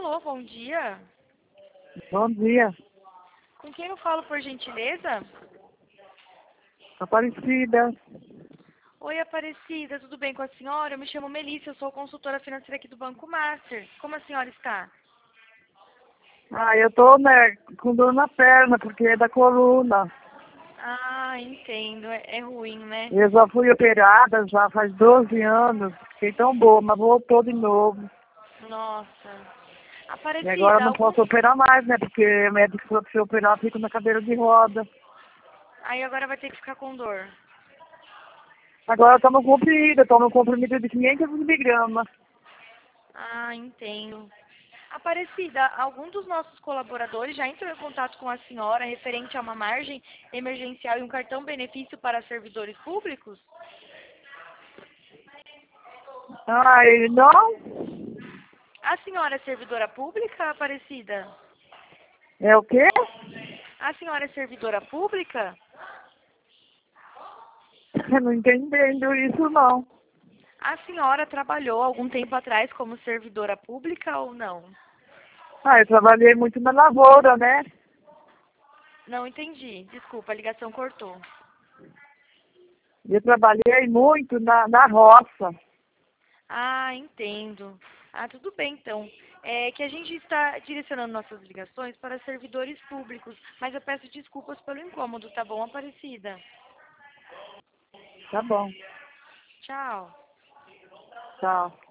Alô, bom dia. Bom dia, Com quem eu falo, por gentileza? Aparecida. Oi, Aparecida, tudo bem com a senhora? Eu me chamo Melissa, eu sou consultora financeira aqui do Banco Master. Como a senhora está? Eu tô, né, com dor na perna, porque é da coluna. Ah, entendo. É ruim, né? Eu já fui operada, já faz 12 anos. Fiquei tão boa, mas voltou de novo. Nossa. E agora Aparecida, não posso operar mais, né, porque o médico falou que se eu operar, eu fico na cadeira de roda. Aí agora vai ter que ficar com dor. Agora eu tomo um comprimido de 500 miligramas. Ah, entendo. Aparecida, algum dos nossos colaboradores já entrou em contato com a senhora referente a uma margem emergencial e um cartão benefício para servidores públicos? Não? A senhora é servidora pública, Aparecida? É o quê? A senhora é servidora pública? Eu não entendendo isso, não. A senhora trabalhou algum tempo atrás como servidora pública ou não? Eu trabalhei muito na lavoura, né? Não entendi. Desculpa, a ligação cortou. Eu trabalhei muito na roça. Ah, entendo. Ah, tudo bem então. É que a gente está direcionando nossas ligações para servidores públicos, mas eu peço desculpas pelo incômodo, tá bom, Aparecida? Tá bom, Tchau. tchau.